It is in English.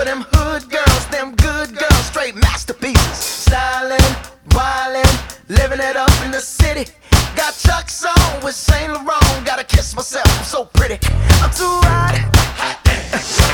them hood girls, them good girls, straight masterpieces. Stylin', wildin', living it up in the city. Got Chuck's on with Saint Laurent. Gotta kiss myself, I'm so pretty. I'm too hot.